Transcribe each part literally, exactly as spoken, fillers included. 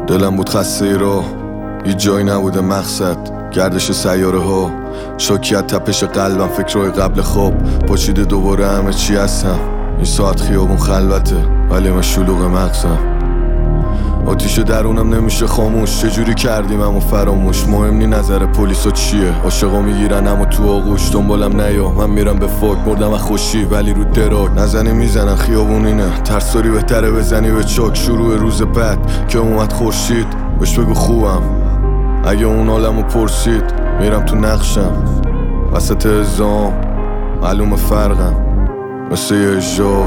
دلم بود خسته ای راه، هیچ جایی نبوده مقصد، گردش سیاره ها، شاکیت تپش قلبم، فکرهای قبل خواب پاچیده دوباره همه چی هستم. این ساعت خیابون خلوته ولی من شلوغ مغزم، آتیش درونم نمیشه خاموش. چجوری کردیم همو فراموش؟ مهم نی نظر پلیسا چیه، عاشقا میگیرن اما تو آغوش. دنبالم نیا من میرم به فوق، مردم از خوشی ولی رو دراگ. نزنی میزنن خیابون اینه، ترساری بهتره بزنی به چاک. شروع روز بعد که اومد خورشید بهش بگو خوبم، اگه اون حالمو پرسید میرم تو نقشم. وسط ازام معلومه فرقم مثل یه اجرا.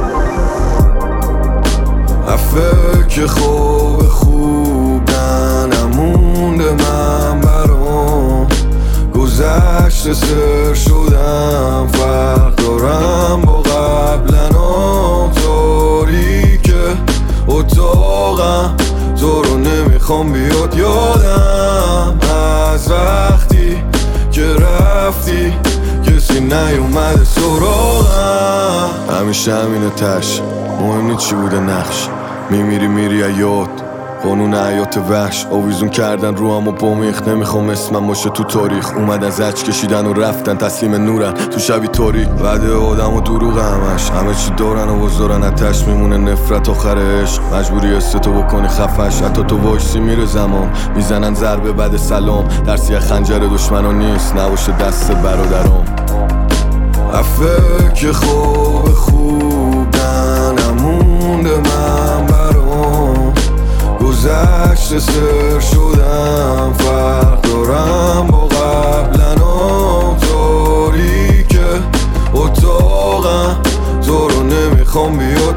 عفه که خوب خوب نمونده من برام، گذشته سر شدم فرق دارم با قبلنا. تاریکه اتاقم تو رو نمیخوام بیاد یادم، از وقتی که رفتی کسی نیومده سراغم. همیشه همینه تش، مهم نی چی بوده نقش، میمیری میری یاد. قانون حیات وحش آویزون کردن رو هم و بامیخ. نمیخوام اسمم باشه تو تاریخ، اومدن زج کشیدن و رفتن تسلیم نورن تو شبی تاریک. وعده آدم و دروغ همش، همه چی دارن و بزارن اتش میمونه نفرت آخر عشق. مجبوری استو بکنی خفش، حتی تو وایسی میره زمان. میزنن ضربه بعد سلام، درسی خنجر دشمنان نیست نباشه دست برادرام. عفه که خوب خوب نمونده من برام، گذشته سر شدم فرق دارم با قبلنا. تاریکه اتاقم تو رو نمیخوام بیاد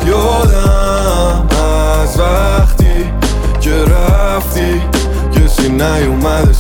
یادم، از وقتی که رفتی کسی نیومده